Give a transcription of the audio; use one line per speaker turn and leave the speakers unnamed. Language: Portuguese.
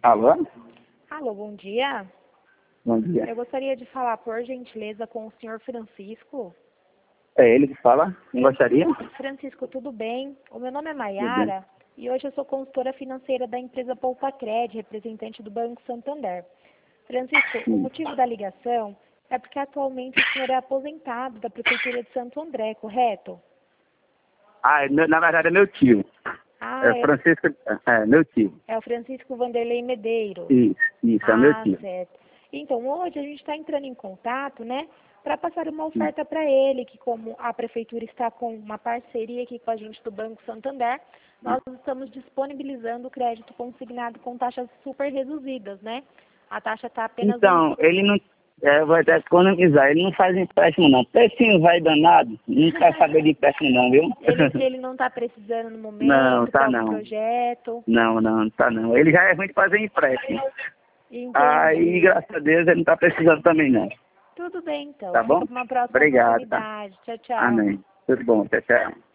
Alô?
Alô, bom dia.
Bom dia.
Eu gostaria de falar, por gentileza, com o senhor Francisco.
É ele que fala? Não gostaria?
Francisco, tudo bem? O meu nome é
Tudo bem.
Maiara e hoje eu sou consultora financeira da empresa Poupa-Cred, representante do Banco Santander. Francisco, o motivo da ligação é porque atualmente o senhor é aposentado da Prefeitura de Santo André, correto?
Na verdade é meu tio.
Ah,
É Francisco, meu tio.
é o Francisco Vanderlei Medeiros.
Isso, é meu tio.
Certo. Então, hoje a gente está entrando em contato, né, para passar uma oferta para ele, que como a Prefeitura está com uma parceria aqui com a gente do Banco Santander, nós estamos disponibilizando o crédito consignado com taxas super reduzidas, né? A taxa está apenas...
Então, ele não... vai até economizar, ele não faz empréstimo não. Precinho vai danado, não quer saber de empréstimo não, viu?
Ele não está precisando no momento
Não,
para
tá
algum
não.
projeto.
Não, tá não. Ele já é ruim de fazer empréstimo.
Entendi.
Aí, graças a Deus, ele não tá precisando também não.
Tudo bem, então.
Tá bom?
Fica para uma próxima
Obrigado, tá?
oportunidade. Tchau, tchau.
Amém. Tudo bom, tchau, tchau.